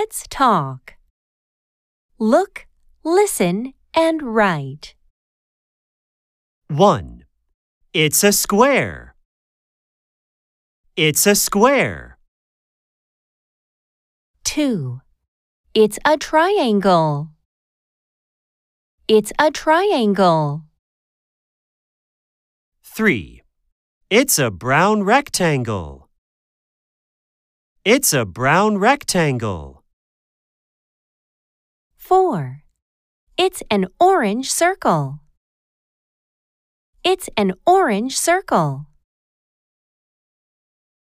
Let's talk. Look, listen, and write. 1. It's a square. It's a square. 2. It's a triangle. It's a triangle. 3. It's a brown rectangle. It's a brown rectangle. 4. It's an orange circle. It's an orange circle.